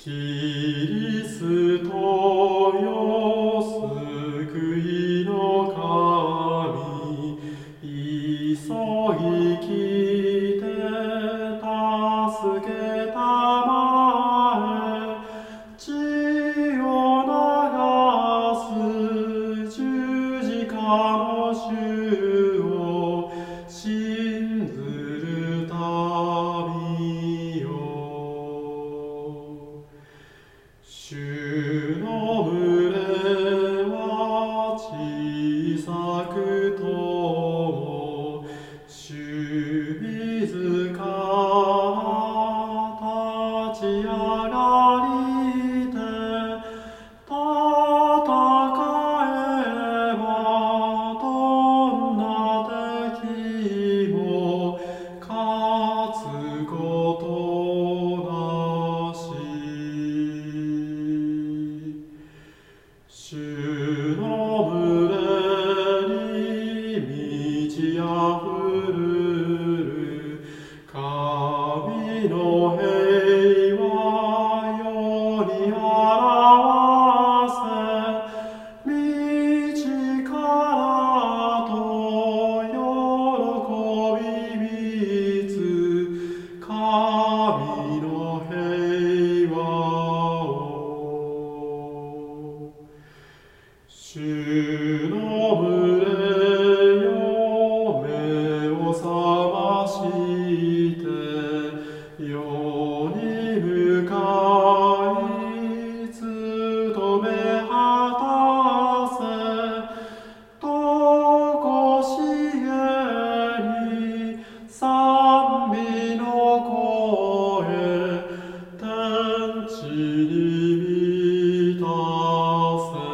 キリストよ救いの神、急ぎ来て助けたまえ、血を流す十字架の主を信ずる民よ。主の群れは小さくとも、主自ら立ち上がりて、戦えばどんな敵も勝つことなし。主の群れに満ち溢る神の平和より表せ、道からと喜び満つ神の平和を。主の群れよ、目を覚まして世に向かい務め果たせ、とこしえに賛美の声天地に満たせ。